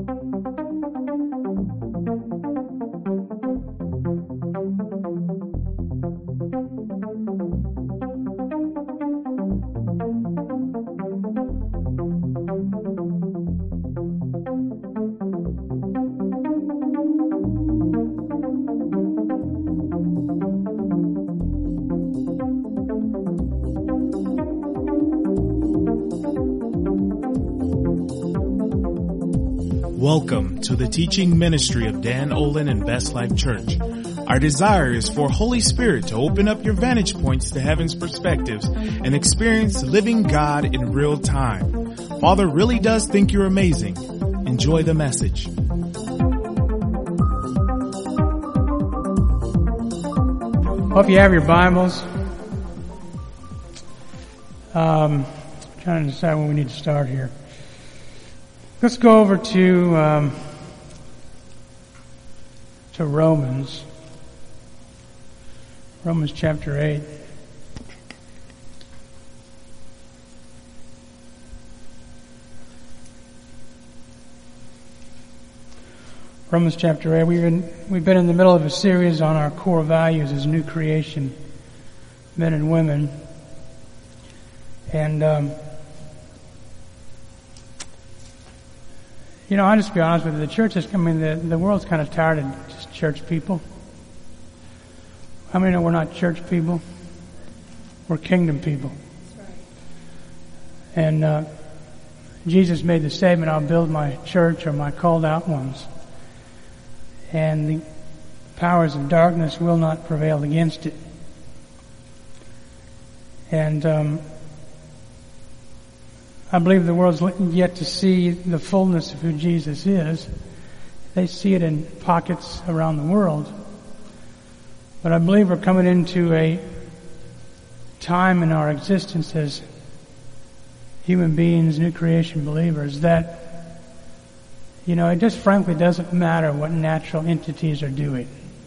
Welcome to the teaching ministry of Dan Olin and Best Life Church. Our desire is for Holy Spirit to open up your vantage points to heaven's perspectives and experience living God in real time. Father really does think you're amazing. Enjoy the message. Hope you have your Bibles. Trying to decide when we need to start here. Let's go over to Romans. Romans chapter 8. Romans chapter 8. We've been in the middle of a series on our core values as new creation, men and women. And I'll just be honest with you. The world's kind of tired of just church people. How many know we're not church people? We're kingdom people. And Jesus made the statement, I'll build my church or my called out ones. And the powers of darkness will not prevail against it. And I believe the world's yet to see the fullness of who Jesus is. They see it in pockets around the world. But I believe we're coming into a time in our existence as human beings, new creation believers, that, it just frankly doesn't matter what natural entities are doing.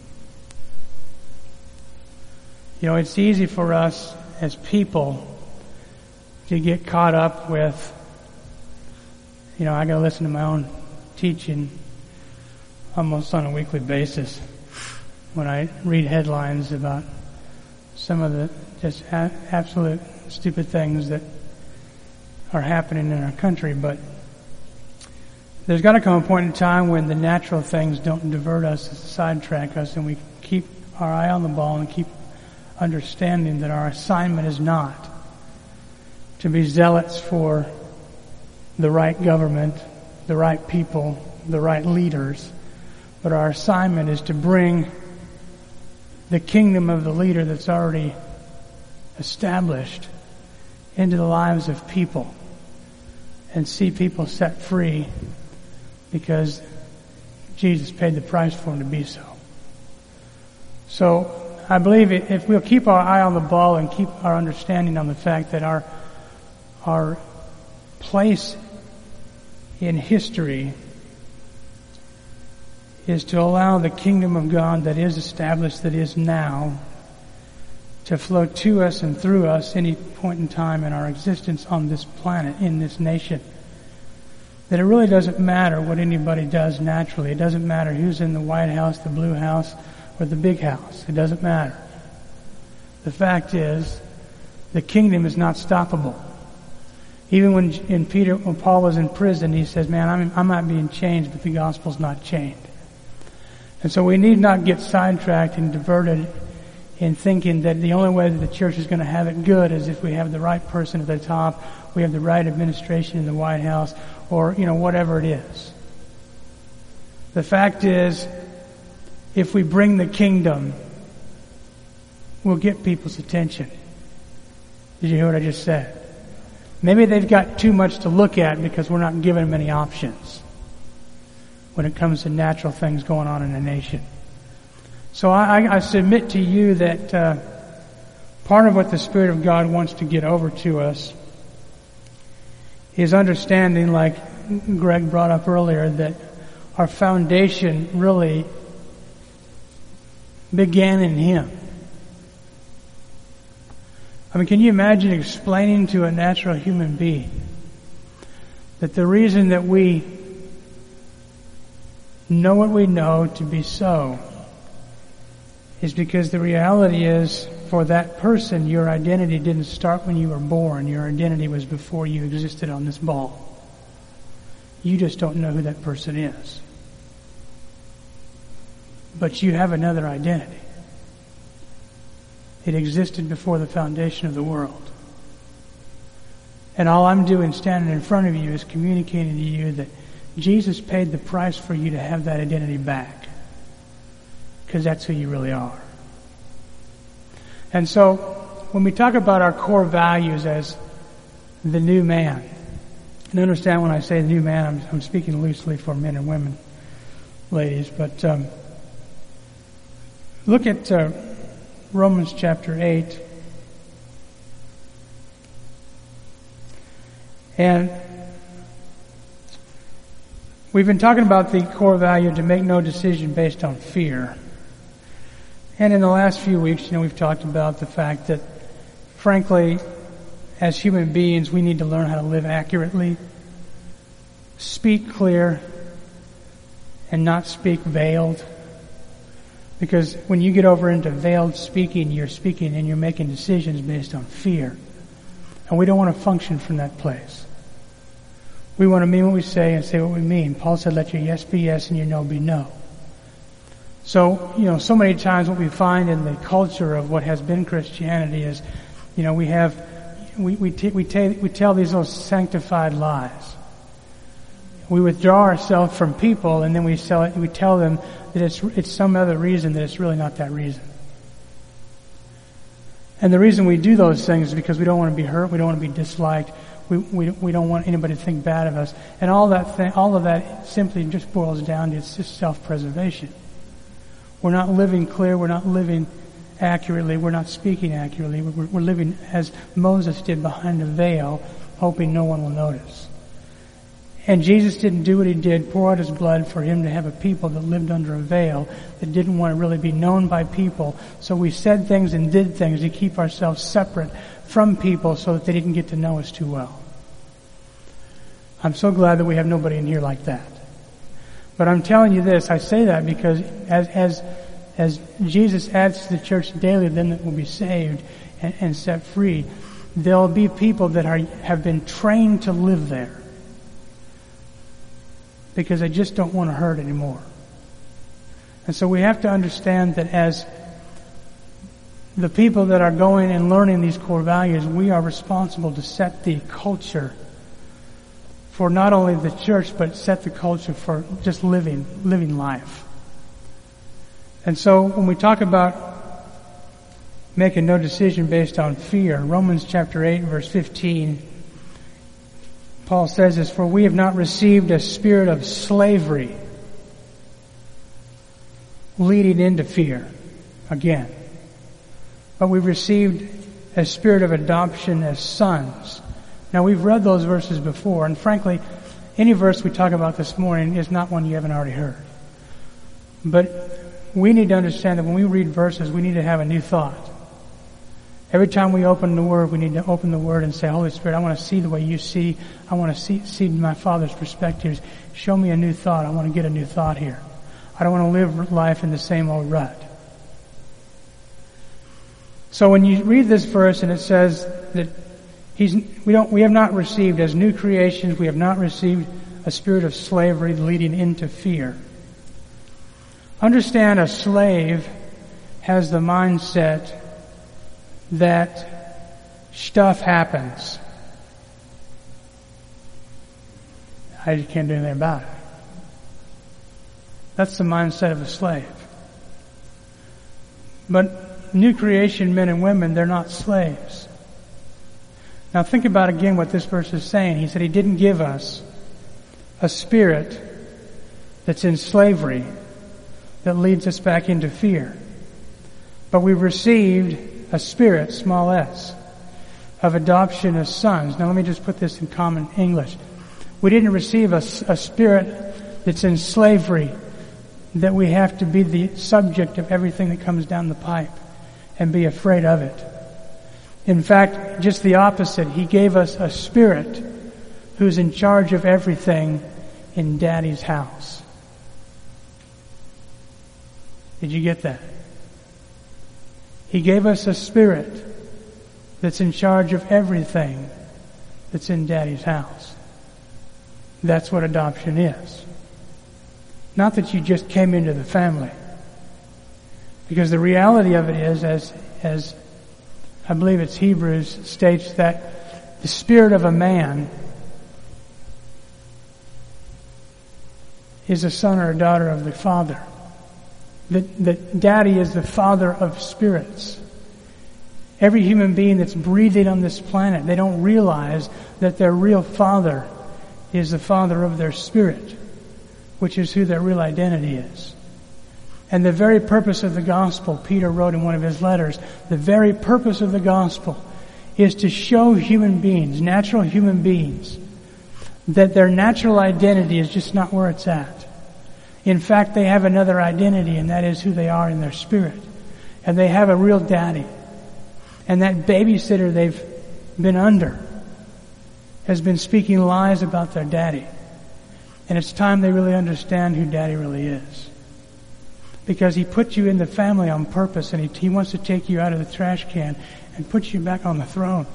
It's easy for us as people to get caught up with, I gotta listen to my own teaching almost on a weekly basis when I read headlines about some of the just absolute stupid things that are happening in our country. But there's got to come a point in time when the natural things don't divert us, sidetrack us, and we keep our eye on the ball and keep understanding that our assignment is not to be zealots for the right government, the right people, the right leaders, but our assignment is to bring the kingdom of the leader that's already established into the lives of people and see people set free because Jesus paid the price for them to be so. So I believe if we'll keep our eye on the ball and keep our understanding on the fact that our place in history is to allow the kingdom of God that is established, that is now, to flow to us and through us any point in time in our existence on this planet, in this nation. That it really doesn't matter what anybody does naturally. It doesn't matter who's in the White House, the Blue House, or the Big House. It doesn't matter. The fact is, the kingdom is not stoppable. Even when Paul was in prison, he says, man, I might be in chains, but the gospel's not chained. And so we need not get sidetracked and diverted in thinking that the only way that the church is going to have it good is if we have the right person at the top, we have the right administration in the White House, or, whatever it is. The fact is, if we bring the kingdom, we'll get people's attention. Did you hear what I just said? Maybe they've got too much to look at because we're not giving them any options when it comes to natural things going on in a nation. So I submit to you that part of what the Spirit of God wants to get over to us is understanding, like Greg brought up earlier, that our foundation really began in Him. Can you imagine explaining to a natural human being that the reason that we know what we know to be so is because the reality is, for that person, your identity didn't start when you were born. Your identity was before you existed on this ball. You just don't know who that person is. But you have another identity. It existed before the foundation of the world. And all I'm doing standing in front of you is communicating to you that Jesus paid the price for you to have that identity back. Because that's who you really are. And so, when we talk about our core values as the new man, and understand when I say the new man, I'm speaking loosely for men and women, ladies, but look at Romans chapter 8. And we've been talking about the core value to make no decision based on fear. And in the last few weeks, we've talked about the fact that, frankly, as human beings, we need to learn how to live accurately, speak clear, and not speak veiled. Because when you get over into veiled speaking and you're making decisions based on fear. And we don't want to function from that place. We want to mean what we say and say what we mean. Paul said, let your yes be yes and your no be no. So, so many times what we find in the culture of what has been Christianity is, we tell these little sanctified lies. We withdraw ourselves from people and then we tell them that it's some other reason, that it's really not that reason. And the reason we do those things is because we don't want to be hurt, we don't want to be disliked, we don't want anybody to think bad of us. And all of that simply just boils down to, it's just self-preservation. We're not living clear, we're not living accurately, we're not speaking accurately, we're living as Moses did behind a veil, hoping no one will notice. And Jesus didn't do what he did, pour out his blood for him to have a people that lived under a veil, that didn't want to really be known by people. So we said things and did things to keep ourselves separate from people so that they didn't get to know us too well. I'm so glad that we have nobody in here like that. But I'm telling you this, I say that because as Jesus adds to the church daily, them that will be saved and set free, there'll be people that have been trained to live there. Because they just don't want to hurt anymore. And so we have to understand that as the people that are going and learning these core values, we are responsible to set the culture for not only the church, but set the culture for just living life. And so when we talk about making no decision based on fear, Romans chapter 8 verse 15, Paul says this, for we have not received a spirit of slavery leading into fear again, but we've received a spirit of adoption as sons. Now we've read those verses before, and frankly, any verse we talk about this morning is not one you haven't already heard. But we need to understand that when we read verses, we need to have a new thought. Every time we open the Word, we need to open the Word and say, Holy Spirit, I want to see the way you see. I want to see my Father's perspectives. Show me a new thought. I want to get a new thought here. I don't want to live life in the same old rut. So when you read this verse and it says that we have not received, as new creations, we have not received a spirit of slavery leading into fear. Understand, a slave has the mindset that stuff happens. I just can't do anything about it. That's the mindset of a slave. But new creation men and women, they're not slaves. Now think about again what this verse is saying. He said he didn't give us a spirit that's in slavery that leads us back into fear. But we've received a spirit, small s, of adoption as sons. Now let me just put this in common English. We didn't receive a spirit that's in slavery, that we have to be the subject of everything that comes down the pipe and be afraid of it. In fact, just the opposite. He gave us a spirit who's in charge of everything in Daddy's house. Did you get that? He gave us a spirit that's in charge of everything that's in Daddy's house. That's what adoption is. Not that you just came into the family. Because the reality of it is, as I believe it's Hebrews states, that the spirit of a man is a son or a daughter of the Father. That Daddy is the Father of spirits. Every human being that's breathing on this planet, they don't realize that their real Father is the Father of their spirit, which is who their real identity is. And the very purpose of the gospel, Peter wrote in one of his letters, the very purpose of the gospel is to show human beings, natural human beings, that their natural identity is just not where it's at. In fact, they have another identity, and that is who they are in their spirit. And they have a real daddy. And that babysitter they've been under has been speaking lies about their daddy. And it's time they really understand who Daddy really is. Because He put you in the family on purpose, and He wants to take you out of the trash can and put you back on the throne.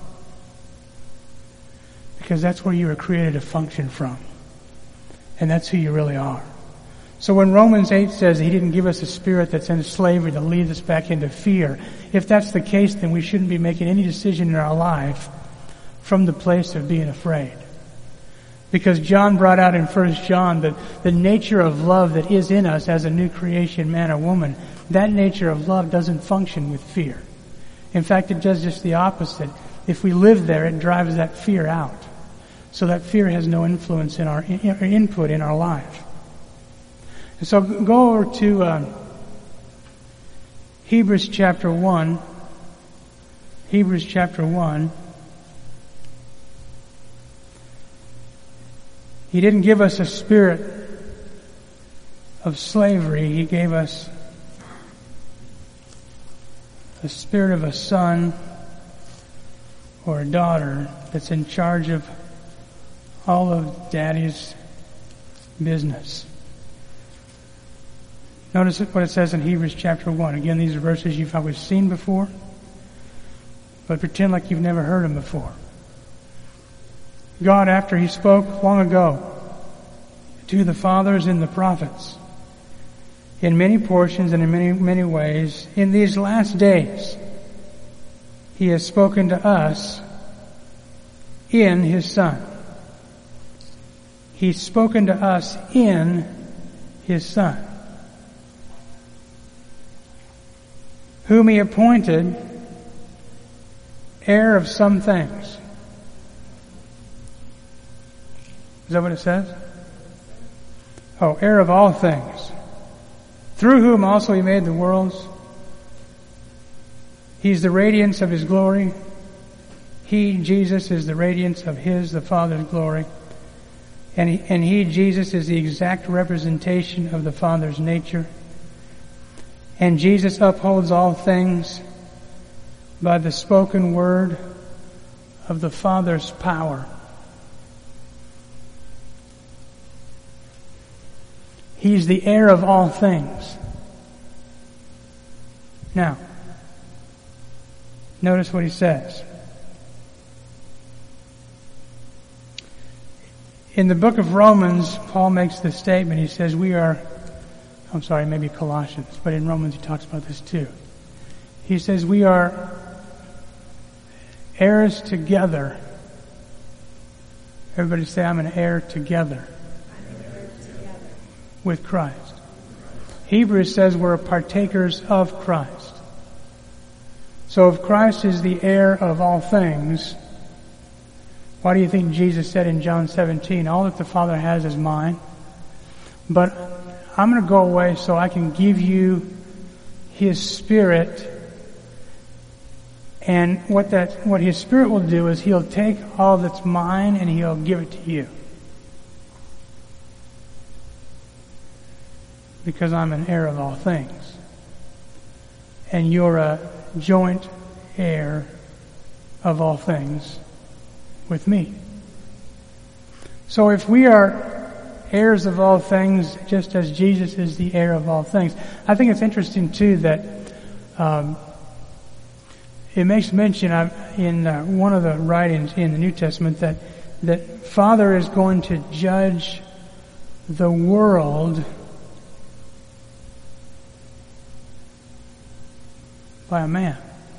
Because that's where you were created to function from. And that's who you really are. So when Romans 8 says He didn't give us a spirit that's in slavery that leads us back into fear, if that's the case, then we shouldn't be making any decision in our life from the place of being afraid. Because John brought out in 1 John that the nature of love that is in us as a new creation, man or woman, that nature of love doesn't function with fear. In fact, it does just the opposite. If we live there, it drives that fear out. So that fear has no influence in our input in our life. And so go over to Hebrews chapter 1. Hebrews chapter 1. He didn't give us a spirit of slavery. He gave us the spirit of a son or a daughter that's in charge of all of Daddy's business. Notice what it says in Hebrews chapter 1. Again, these are verses you've probably seen before, but pretend like you've never heard them before. God, after He spoke long ago to the fathers and the prophets, in many portions and in many, many ways, in these last days, He has spoken to us in His Son. He's spoken to us in His Son, whom He appointed heir of some things. Is that what it says? Oh, heir of all things. Through whom also He made the worlds. He's the radiance of His glory. He, Jesus, is the radiance of His, the Father's glory. And He, Jesus, is the exact representation of the Father's nature. And Jesus upholds all things by the spoken word of the Father's power. He's the heir of all things. Now, notice what He says. In the book of Romans, Paul makes this statement. He says maybe Colossians, but in Romans he talks about this too. He says we are heirs together. Everybody say, I'm an heir together with Christ. Hebrews says we're partakers of Christ. So if Christ is the heir of all things, why do you think Jesus said in John 17, all that the Father has is mine, but I'm going to go away so I can give you His Spirit, and what His Spirit will do is He'll take all that's mine and He'll give it to you. Because I'm an heir of all things. And you're a joint heir of all things with me. So if we are heirs of all things, just as Jesus is the heir of all things. I think it's interesting too that it makes mention in one of the writings in the New Testament that Father is going to judge the world by a man.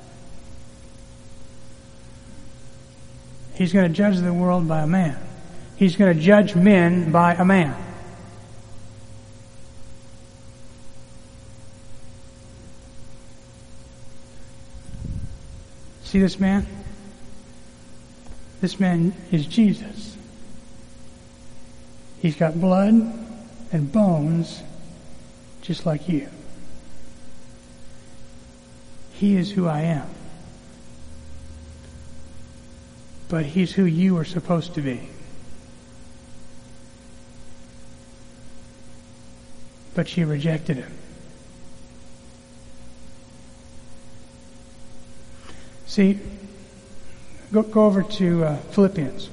He's going to judge the world by a man. He's going to judge men by a man. See this man? This man is Jesus. He's got blood and bones just like you. He is who I am. But he's who you are supposed to be. But you rejected him. See, go over to Philippians.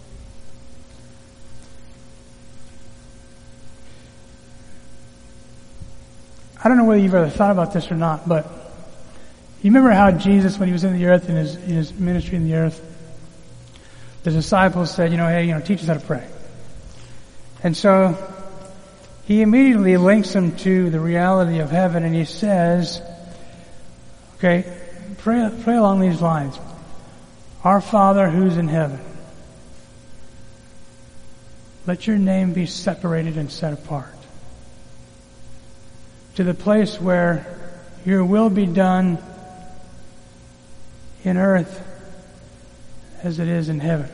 I don't know whether you've ever thought about this or not, but you remember how Jesus, when he was in the earth, in his ministry in the earth, the disciples said, hey, teach us how to pray. And so he immediately links them to the reality of heaven, and he says, okay, pray along these lines. Our Father who's in heaven, let your name be separated and set apart to the place where your will be done in earth as it is in heaven.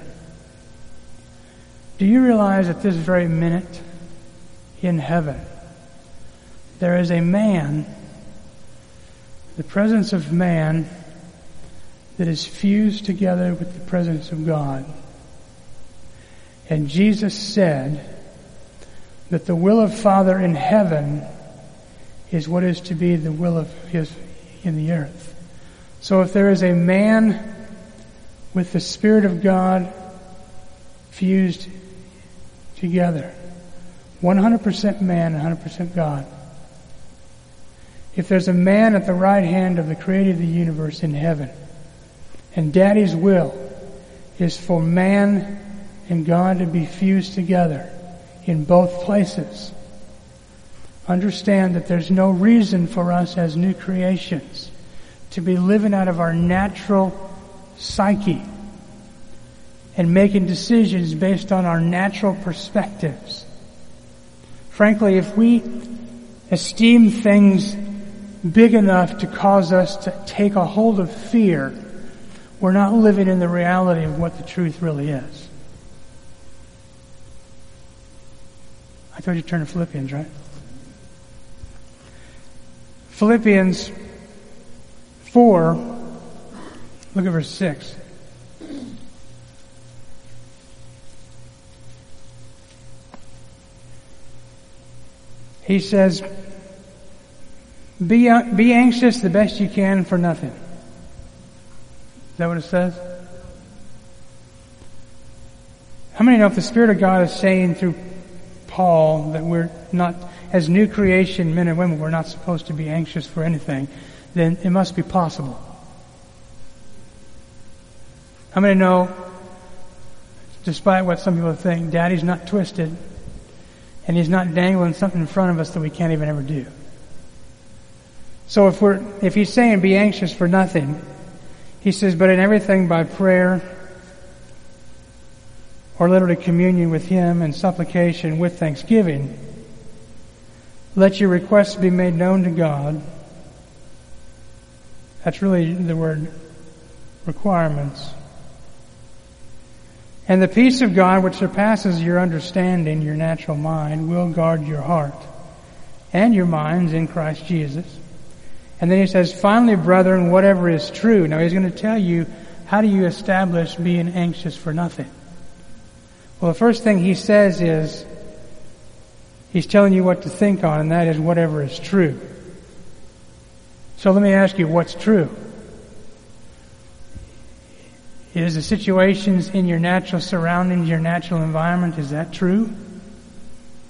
Do you realize at this very minute in heaven there is a man, the presence of man, that is fused together with the presence of God? And Jesus said that the will of Father in heaven is what is to be the will of his in the earth. So if there is a man with the Spirit of God fused together, 100% man, 100% God. If there's a man at the right hand of the creator of the universe in heaven, and Daddy's will is for man and God to be fused together in both places, understand that there's no reason for us as new creations to be living out of our natural psyche and making decisions based on our natural perspectives. Frankly, if we esteem things big enough to cause us to take a hold of fear, we're not living in the reality of what the truth really is. I told you to turn to Philippians, right? Philippians 4, look at verse 6. He says, be anxious the best you can for nothing. Is that what it says? How many know if the Spirit of God is saying through Paul that we're not, as new creation men and women, we're not supposed to be anxious for anything, then it must be possible. How many know, despite what some people think, Daddy's not twisted, and he's not dangling something in front of us that we can't even ever do. So if he's saying be anxious for nothing, he says, but in everything by prayer or literally communion with him and supplication with thanksgiving, let your requests be made known to God. That's really the word requirements. And the peace of God, which surpasses your understanding, your natural mind, will guard your heart and your minds in Christ Jesus. And then he says, finally, brethren, whatever is true. Now he's going to tell you, how do you establish being anxious for nothing? Well, the first thing he says is, he's telling you what to think on, and that is whatever is true. So let me ask you, what's true? Is the situations in your natural surroundings, your natural environment, is that true?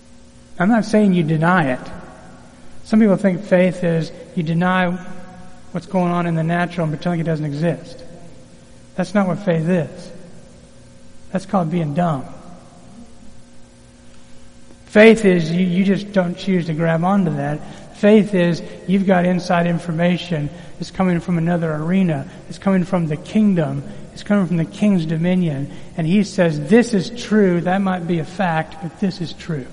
I'm not saying you deny it. Some people think faith is you deny what's going on in the natural and pretend like it doesn't exist. That's not what faith is. That's called being dumb. Faith is you just don't choose to grab onto that. Faith is you've got inside information that's coming from another arena. It's coming from the kingdom. It's coming from the king's dominion. And he says, this is true. That might be a fact, but this is true.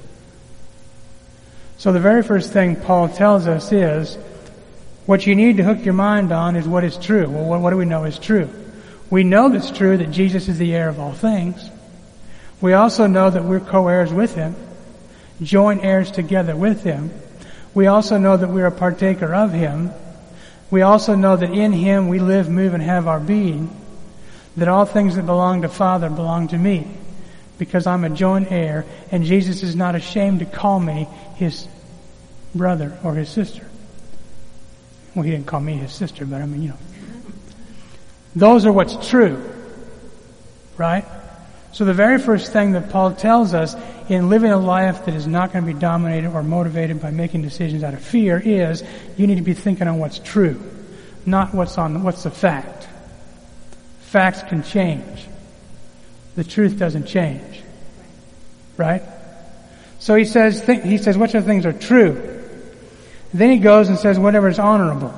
So the very first thing Paul tells us is, what you need to hook your mind on is what is true. Well, what do we know is true? We know it's true that Jesus is the heir of all things. We also know that we're co-heirs with him, joint heirs together with him. We also know that we're a partaker of him. We also know that in him we live, move, and have our being. That all things that belong to Father belong to me, because I'm a joint heir, and Jesus is not ashamed to call me his brother or his sister. Well, he didn't call me his sister, but I mean, those are what's true, right? So the very first thing that Paul tells us in living a life that is not going to be dominated or motivated by making decisions out of fear is you need to be thinking on what's true, not what's the fact. Facts can change. The truth doesn't change. Right? So he says, which of the things are true? Then he goes and says, whatever is honorable.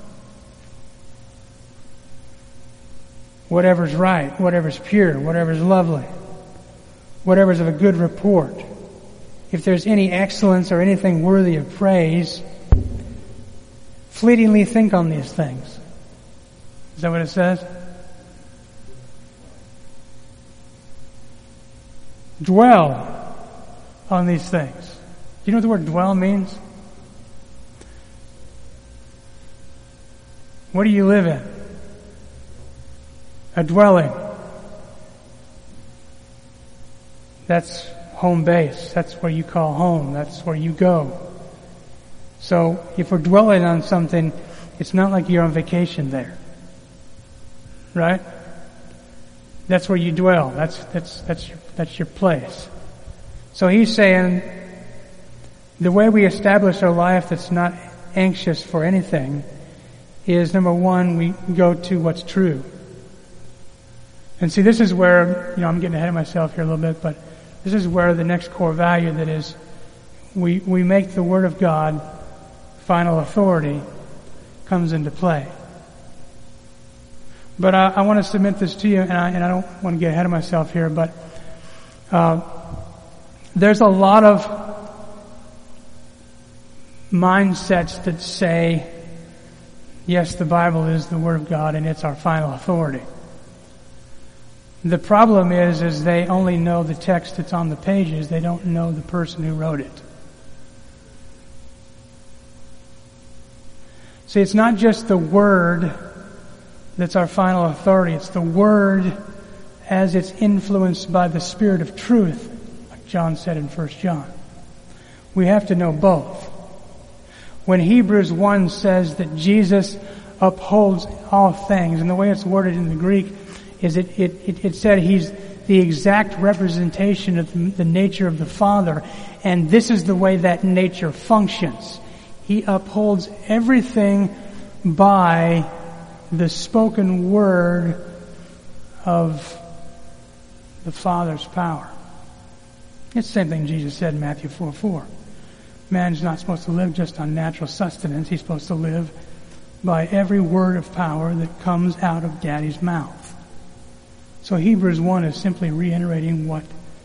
Whatever's right, whatever's pure, whatever's lovely, whatever's of a good report. If there's any excellence or anything worthy of praise, fleetingly think on these things. Is that what it says? Dwell on these things. Do you know what the word dwell means? What do you live in? A dwelling. That's home base. That's where you call home. That's where you go. So if we're dwelling on something, it's not like you're on vacation there. Right? That's where you dwell. That's your place. So he's saying the way we establish a life that's not anxious for anything is, number one, we go to what's true. And see, this is where, I'm getting ahead of myself here a little bit, but this is where the next core value that is, we make the Word of God final authority comes into play. But I want to submit this to you, and I don't want to get ahead of myself here, but there's a lot of mindsets that say, yes, the Bible is the Word of God and it's our final authority. The problem is they only know the text that's on the pages. They don't know the person who wrote it. See, it's not just the Word that's our final authority. It's the Word as it's influenced by the Spirit of truth, like John said in 1 John. We have to know both. When Hebrews 1 says that Jesus upholds all things, and the way it's worded in the Greek is it said he's the exact representation of the nature of the Father, and this is the way that nature functions. He upholds everything by the spoken word of the Father's power. It's the same thing Jesus said in Matthew 4:4. Man's not supposed to live just on natural sustenance. He's supposed to live by every word of power that comes out of Daddy's mouth. So Hebrews 1 is simply reiterating what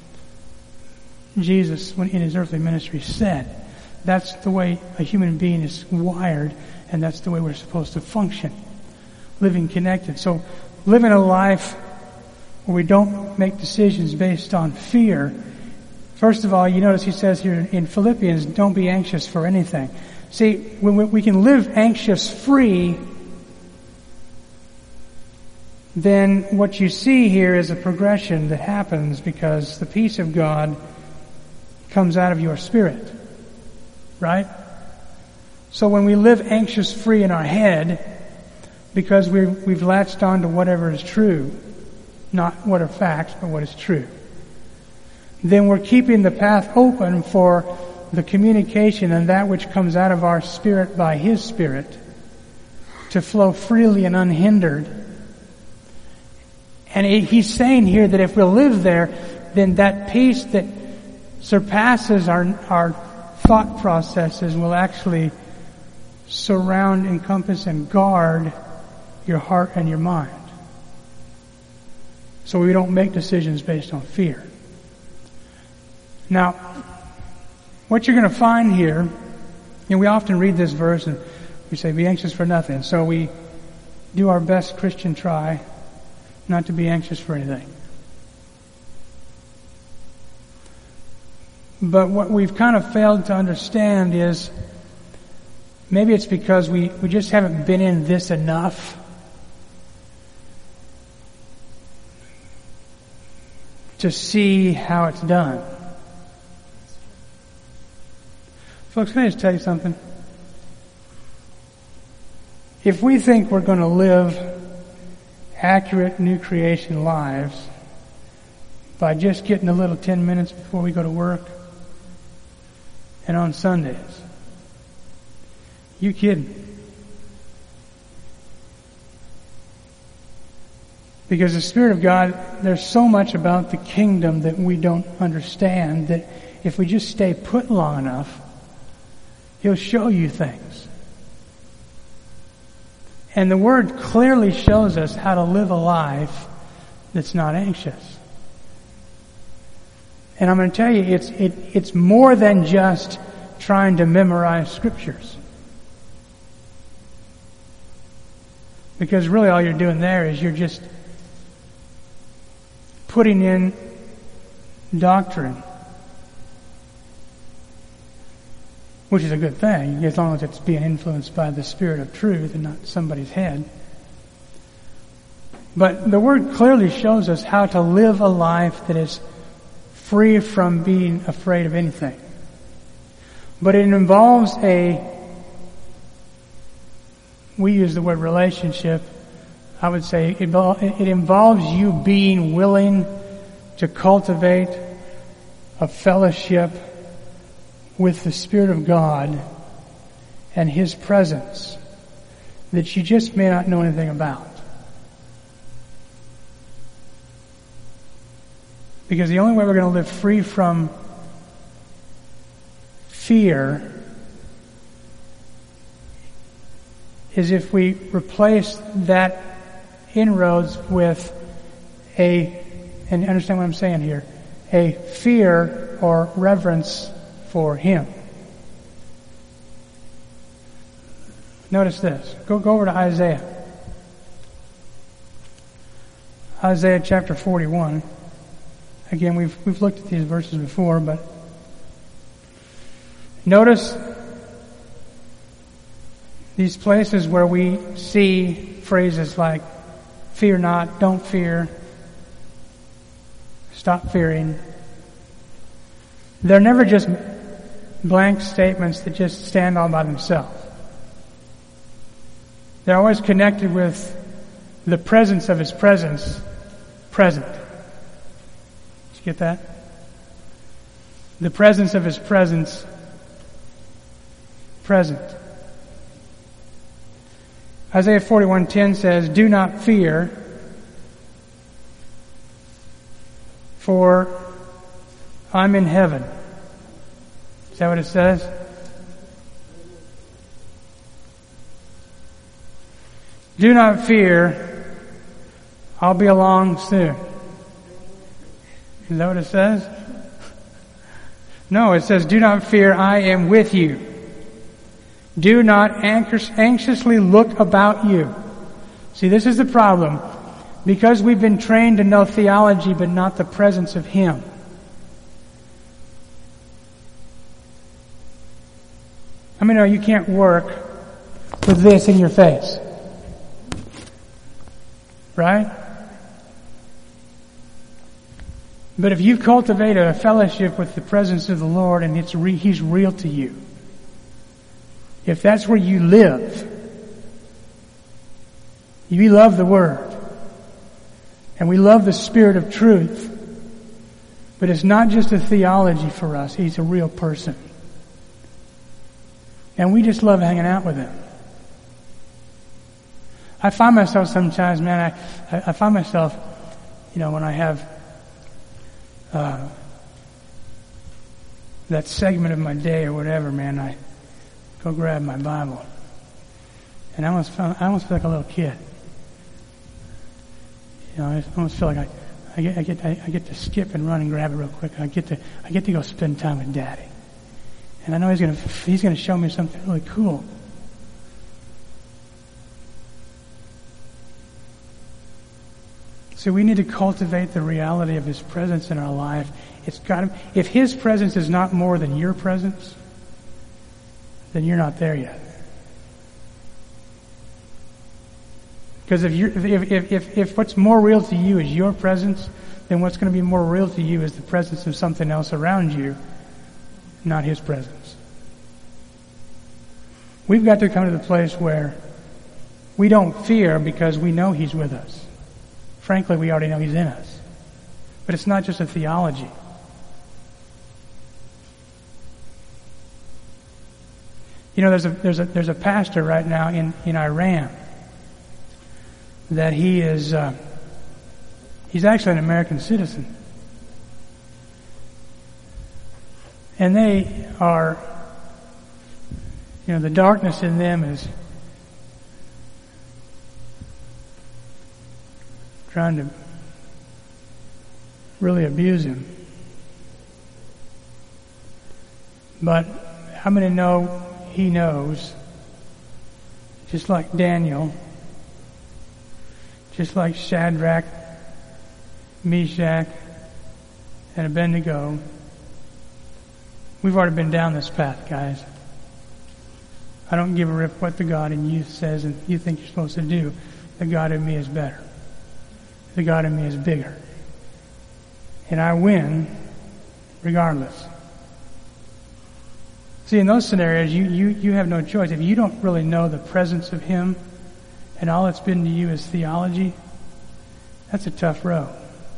Jesus, when in his earthly ministry, said. That's the way a human being is wired, and that's the way we're supposed to function, living connected. So living a life where we don't make decisions based on fear. First of all, you notice he says here in Philippians, don't be anxious for anything. See, when we can live anxious-free, then what you see here is a progression that happens because the peace of God comes out of your spirit. Right? So when we live anxious-free in our head, because we've latched on to whatever is true, not what are facts, but what is true, then we're keeping the path open for the communication and that which comes out of our spirit by His Spirit to flow freely and unhindered. And He's saying here that if we'll live there, then that peace that surpasses our thought processes will actually surround, encompass, and guard your heart and your mind. So we don't make decisions based on fear. Now, what you're going to find here, and we often read this verse and we say, be anxious for nothing. So we do our best Christian try not to be anxious for anything. But what we've kind of failed to understand is maybe it's because we just haven't been in this enough to see how it's done. Folks, can I just tell you something? If we think we're going to live accurate new creation lives by just getting a little 10 minutes before we go to work and on Sundays, you kidding? Because the Spirit of God, there's so much about the kingdom that we don't understand that if we just stay put long enough, He'll show you things. And the Word clearly shows us how to live a life that's not anxious. And I'm going to tell you, it's more than just trying to memorize scriptures. Because really all you're doing there is you're just putting in doctrine, which is a good thing, as long as it's being influenced by the Spirit of truth and not somebody's head. But the Word clearly shows us how to live a life that is free from being afraid of anything. But it involves we use the word relationship. I would say it involves you being willing to cultivate a fellowship with the Spirit of God and His presence that you just may not know anything about. Because the only way we're going to live free from fear is if we replace that inroads with and understand what I'm saying here, a fear or reverence for Him. Notice this. Go over to Isaiah. Isaiah chapter 41. Again, we've looked at these verses before, but notice these places where we see phrases like fear not, don't fear, stop fearing. They're never just blank statements that just stand all by themselves. They're always connected with the presence of His presence present. Did you get that? The presence of His presence present. Isaiah 41:10 says, "Do not fear, for I'm in heaven." Is that what it says? Do not fear, I'll be along soon. Is that what it says? No, it says, do not fear, I am with you. Do not anxiously look about you. See, this is the problem. Because we've been trained to know theology but not the presence of Him. I mean, you can't work with this in your face. Right? But if you cultivate a fellowship with the presence of the Lord and He's real to you, if that's where you live, we love the Word, and we love the Spirit of truth, but it's not just a theology for us, He's a real person. And we just love hanging out with him. I find myself sometimes, man, I find myself, when I have that segment of my day or whatever, man, I go grab my Bible. And I almost feel like a little kid. I almost feel like I get to skip and run and grab it real quick. I get to go spend time with Daddy. And I know he's gonna show me something really cool. So we need to cultivate the reality of His presence in our life. If His presence is not more than your presence, then you're not there yet. Because if what's more real to you is your presence, then what's going to be more real to you is the presence of something else around you, not His presence. We've got to come to the place where we don't fear because we know He's with us. Frankly, we already know He's in us. But it's not just a theology. There's a pastor right now in Iran that he's actually an American citizen. And they are, the darkness in them is trying to really abuse him. But how many know he knows, just like Daniel, just like Shadrach, Meshach, and Abednego, we've already been down this path, guys. I don't give a rip what the God in you says and you think you're supposed to do. The God in me is better. The God in me is bigger. And I win regardless. See, in those scenarios, you have no choice. If you don't really know the presence of Him and all it's been to you is theology, that's a tough road.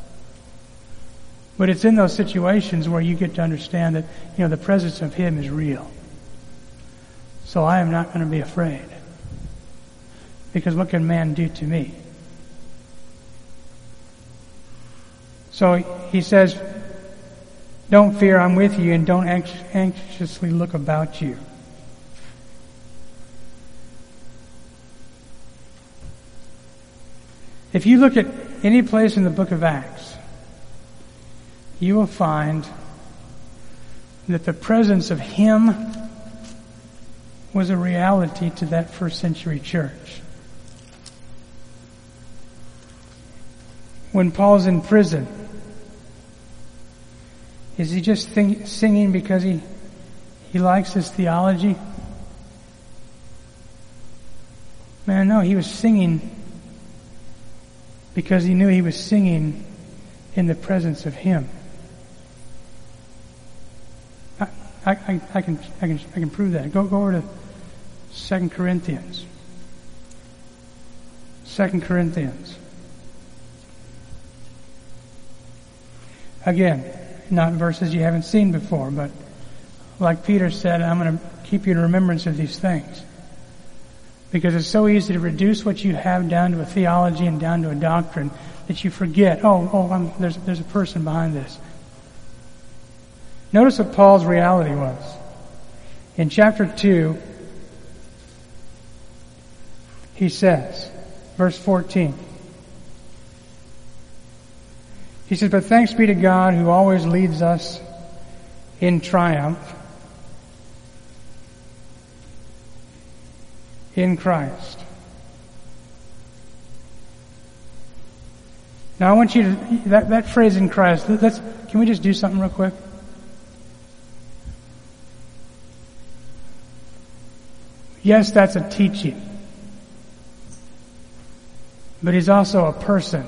But it's in those situations where you get to understand that, the presence of Him is real. So I am not going to be afraid. Because what can man do to me? So he says, don't fear, I'm with you, and don't anxiously look about you. If you look at any place in the book of Acts, you will find that the presence of Him was a reality to that first century church. When Paul's in prison, is he just singing because he likes his theology? Man, no, he was singing because he knew he was singing in the presence of Him. I can prove that. Go over to 2 Corinthians. 2 Corinthians. Again, not verses you haven't seen before, but like Peter said, I'm going to keep you in remembrance of these things. Because it's so easy to reduce what you have down to a theology and down to a doctrine that you forget, there's a person behind this. Notice what Paul's reality was. In chapter 2, he says, verse 14, he says, but thanks be to God who always leads us in triumph in Christ. Now I want you to, that phrase in Christ, can we just do something real quick? Yes, that's a teaching. But He's also a person.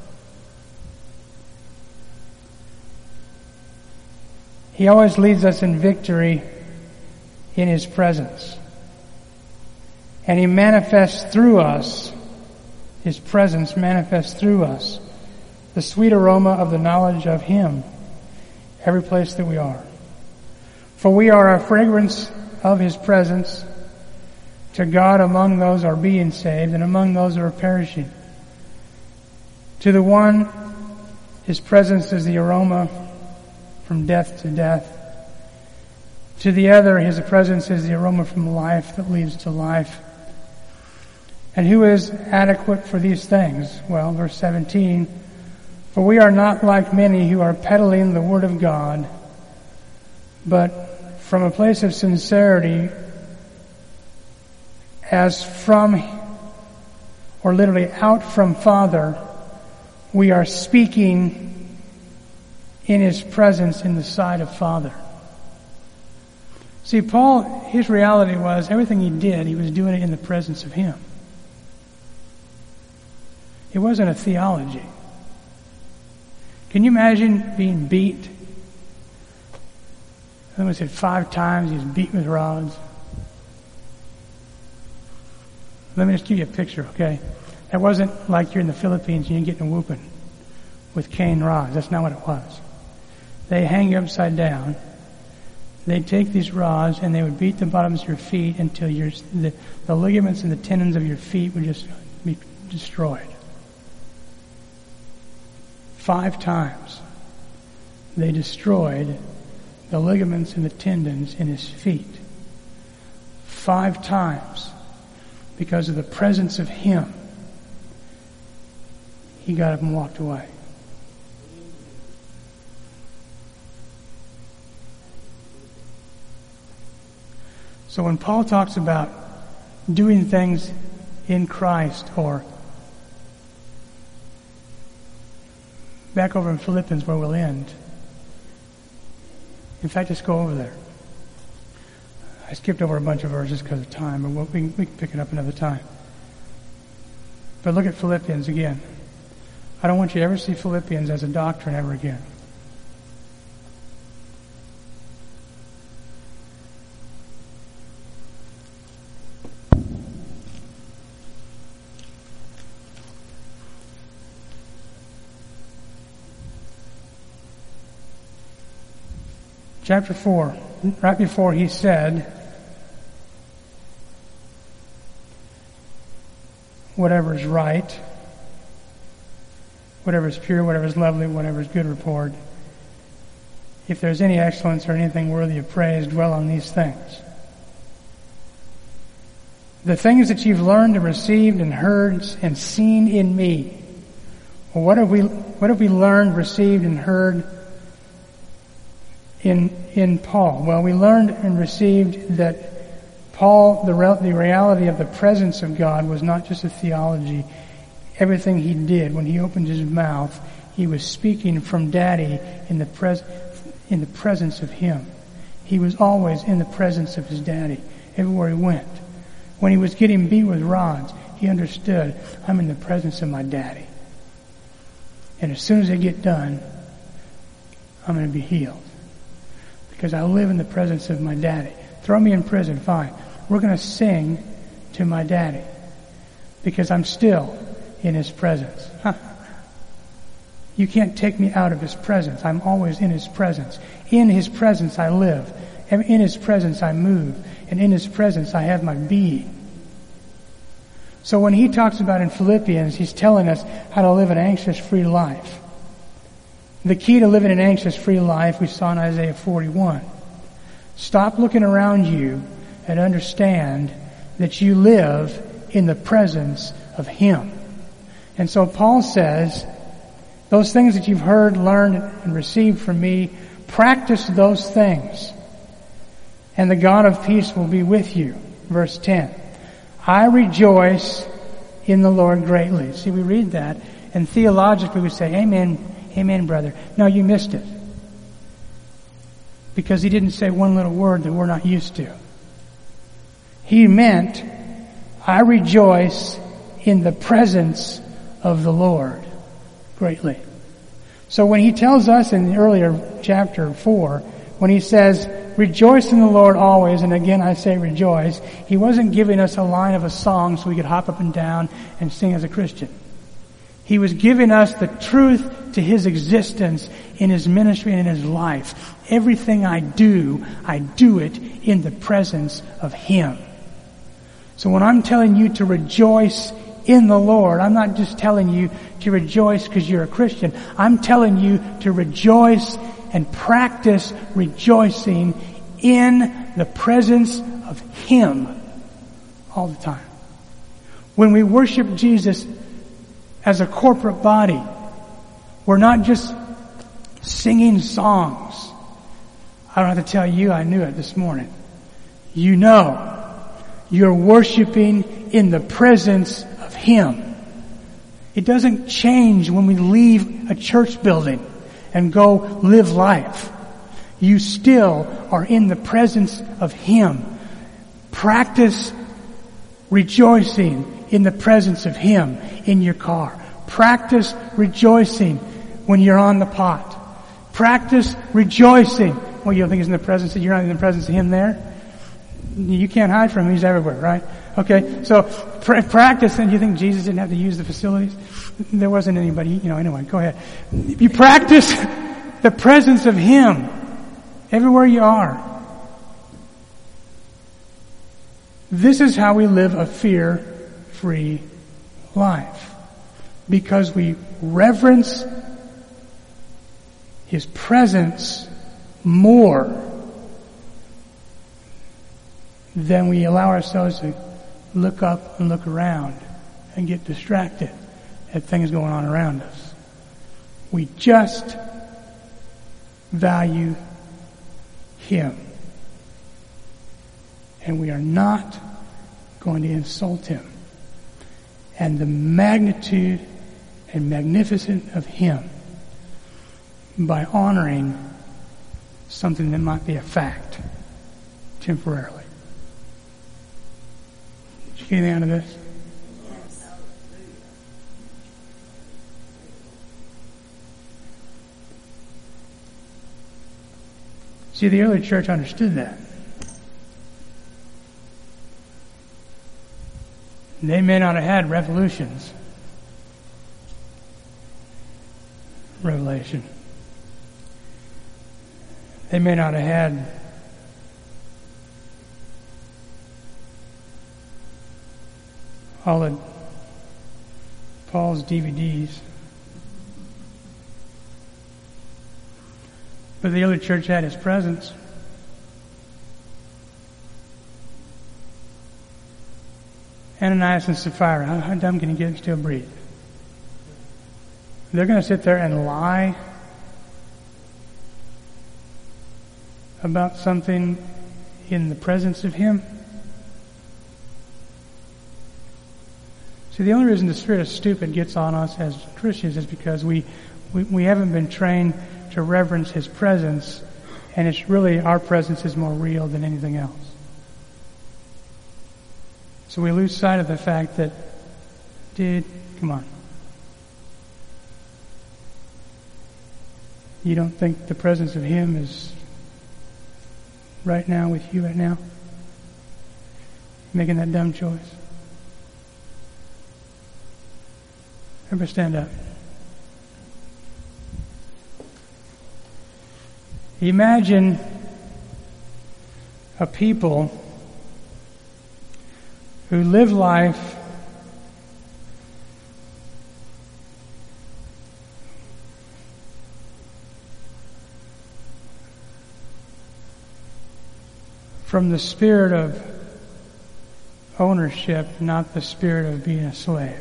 He always leads us in victory in His presence. And He manifests through us, His presence manifests through us, the sweet aroma of the knowledge of Him, every place that we are. For we are a fragrance of His presence to God among those who are being saved and among those who are perishing. To the one, His presence is the aroma from death to death. To the other, His presence is the aroma from life that leads to life. And who is adequate for these things? Well, verse 17, for we are not like many who are peddling the word of God, but from a place of sincerity, as from, or literally out from Father, we are speaking in His presence in the sight of Father. See, Paul, his reality was everything he did, he was doing it in the presence of Him. It wasn't a theology. Can you imagine being beat? Someone said 5 times he was beat with rods. Let me just give you a picture, okay? That wasn't like you're in the Philippines and you're getting a whooping with cane rods. That's not what it was. They hang you upside down. They'd take these rods and they would beat the bottoms of your feet until the ligaments and the tendons of your feet would just be destroyed. 5 times they destroyed the ligaments and the tendons in his feet. 5 times, because of the presence of Him, he got up and walked away. So when Paul talks about doing things in Christ, or back over in Philippians where we'll end. In fact, let's go over there. I skipped over a bunch of verses because of time, but we can pick it up another time. But look at Philippians again. I don't want you to ever see Philippians as a doctrine ever again. Chapter 4, right before he said, whatever is right, whatever is pure, whatever is lovely, whatever is good report, if there's any excellence or anything worthy of praise, dwell on these things. The things that you've learned and received and heard and seen in me. Well, what have we learned, received, and heard in Paul? Well, we learned and received that Paul, the reality of the presence of God was not just a theology. Everything he did, when he opened his mouth, he was speaking from Daddy in the presence of Him. He was always in the presence of his Daddy everywhere he went. When he was getting beat with rods, he understood, I'm in the presence of my Daddy. And as soon as I get done, I'm going to be healed. Because I live in the presence of my Daddy. Throw me in prison, fine. We're going to sing to my Daddy. Because I'm still in His presence. You can't take me out of His presence. I'm always in His presence. In His presence I live. In His presence I move. And in His presence I have my being. So when he talks about in Philippians, he's telling us how to live an anxious-free life. The key to living an anxious-free life we saw in Isaiah 41. Stop looking around you and understand that you live in the presence of Him. And so Paul says, those things that you've heard, learned, and received from me, practice those things. And the God of peace will be with you. Verse 10. I rejoice in the Lord greatly. See, we read that, and theologically we say, Amen, amen, brother. No, you missed it. Because he didn't say one little word that we're not used to. He meant, I rejoice in the presence of the Lord greatly. So when he tells us in the earlier chapter 4, when he says, rejoice in the Lord always, and again I say rejoice, he wasn't giving us a line of a song so we could hop up and down and sing as a Christian. He was giving us the truth to His existence in His ministry and in His life. Everything I do it in the presence of Him. So when I'm telling you to rejoice in the Lord, I'm not just telling you to rejoice because you're a Christian. I'm telling you to rejoice and practice rejoicing in the presence of Him all the time. When we worship Jesus as a corporate body, we're not just singing songs. I don't have to tell you, I knew it this morning. You know, you're worshiping in the presence of Him. It doesn't change when we leave a church building and go live life. You still are in the presence of Him. Practice rejoicing in the presence of Him in your car. Practice rejoicing when you're on the pot. Practice rejoicing. Well, you don't think He's in the presence, you're not in the presence of Him there? You can't hide from Him. He's everywhere, right? Okay, so practice, and you think Jesus didn't have to use the facilities? There wasn't anybody, anyway, go ahead. You practice the presence of Him everywhere you are. This is how we live a fear-free life. Because we reverence His presence more than we allow ourselves to look up and look around and get distracted at things going on around us. We just value Him. And we are not going to insult Him. And the magnitude and magnificence of Him by honoring something that might be a fact temporarily. Did you get anything out of this? See, the early church understood that. They may not have had revelation. They may not have had all of Paul's DVDs. But the early church had His presence. Ananias and Sapphira, how dumb can you get and still breathe? They're going to sit there and lie about something in the presence of Him? See, the only reason the spirit of stupid gets on us as Christians is because we haven't been trained to reverence His presence, and it's really our presence is more real than anything else. So we lose sight of the fact that, dude, come on. You don't think the presence of Him is right now with you right now? Making that dumb choice? Everybody stand up. Imagine a people who live life from the spirit of ownership, not the spirit of being a slave.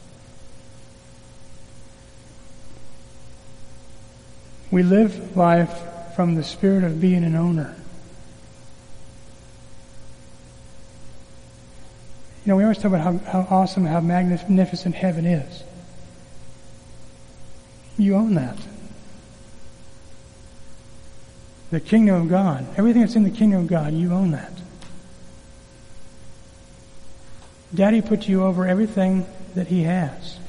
We live life from the spirit of being an owner. We always talk about how awesome, how magnificent heaven is. You own that. The kingdom of God. Everything that's in the kingdom of God, you own that. Daddy put you over everything that He has.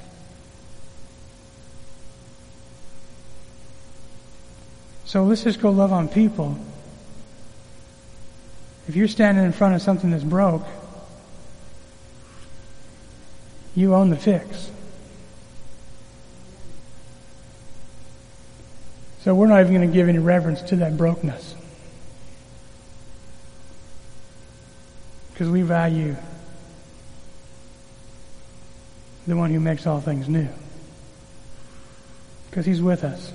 So let's just go love on people. If you're standing in front of something that's broke, you own the fix. So we're not even going to give any reverence to that brokenness. Because we value the one who makes all things new. Because he's with us.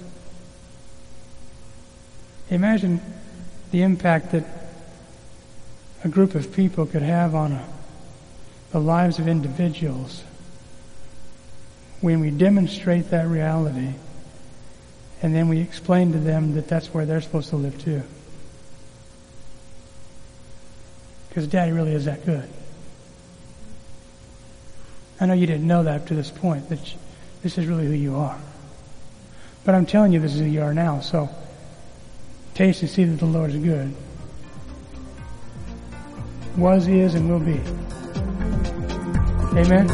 Imagine the impact that a group of people could have on the lives of individuals when we demonstrate that reality and then we explain to them that that's where they're supposed to live too. Because Daddy really is that good. I know you didn't know that up to this point, that this is really who you are. But I'm telling you this is who you are now, so taste and see that the Lord is good. Was, is, and will be. Amen?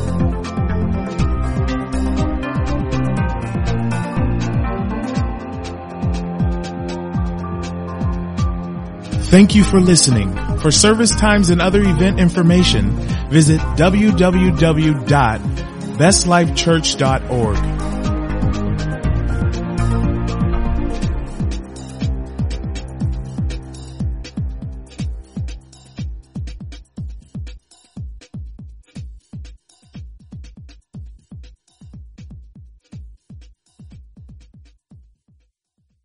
Thank you for listening. For service times and other event information, visit www.bestlifechurch.org.